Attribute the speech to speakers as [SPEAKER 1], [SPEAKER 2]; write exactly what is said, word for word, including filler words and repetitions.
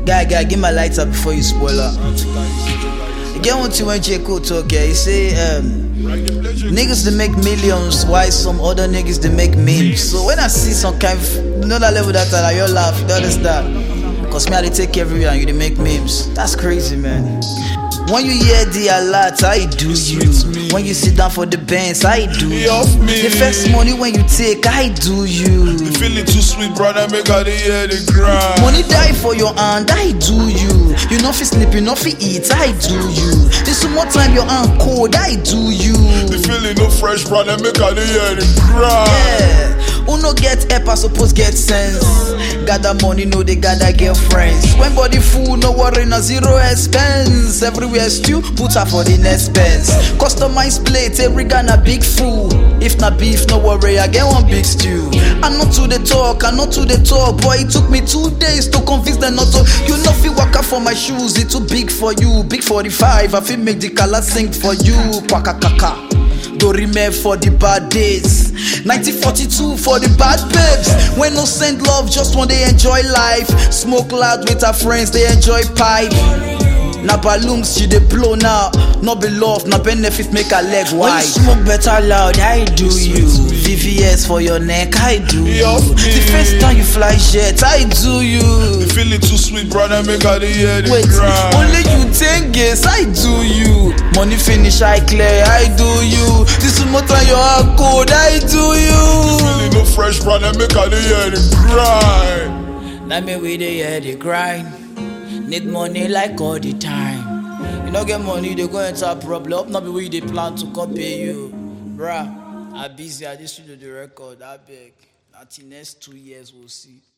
[SPEAKER 1] Guy, guy, give my lights up before you spoil up. You get one thing when J. Cole talk, yeah, he say, um, niggas they make millions, why some other niggas they make memes. So when I see some kind of, you know that level that I like, you laugh, you don't understand. Cause me I they take everywhere and you they make memes. That's crazy, man. When you hear the alert, I do you. When you sit down for the bands, I do you. The first money when you take, I do you.
[SPEAKER 2] You feeling too sweet, brother, make all the hear the grind.
[SPEAKER 1] Money die for your hand, I do you. You know fi sleep, you know fi eat, I do you. This some more time your hand cold, I do you.
[SPEAKER 2] You feeling no fresh, brother, make all the hear the grind.
[SPEAKER 1] Yeah, who no get help, I suppose get sense. Gather money, no they gather get friends. When body full, no worry, no zero expense. Everywhere stew, put her for the next pence. Customized plate, every guy na big fool. If na beef, no worry, I get one big stew. I'm not to the talk, I'm not to the talk. Boy, it took me two days to convince them not to. You know fi waka for my shoes, it too big for you. Big forty-five, I fi make the color sing for you. Kwaka kaka. Dorime for the bad days, nineteen forty-two for the bad babes. When no send love, just when they enjoy life. Smoke loud with her friends, they enjoy pipe. Na balloons she dey blow now, no be love, na benefit make her leg wide. When you smoke better loud, I do you. V V S for your neck, I do you. The first time you fly jet, I do you.
[SPEAKER 2] You feeling too sweet, brother, make all the hear the
[SPEAKER 1] Wait,
[SPEAKER 2] grind.
[SPEAKER 1] only you ten guess, I do you. Money finish, I clear, I do you. This is more time your heart cold, I do you.
[SPEAKER 2] Feeling no fresh, brother, make all the hear the grind.
[SPEAKER 1] Let me with the hear the grind. Need money like all the time. You don't get money, they go enter a problem. Not be where they plan to come pay you. Bruh, I'm busy, I just should do the record, I beg. Until next two years we'll see.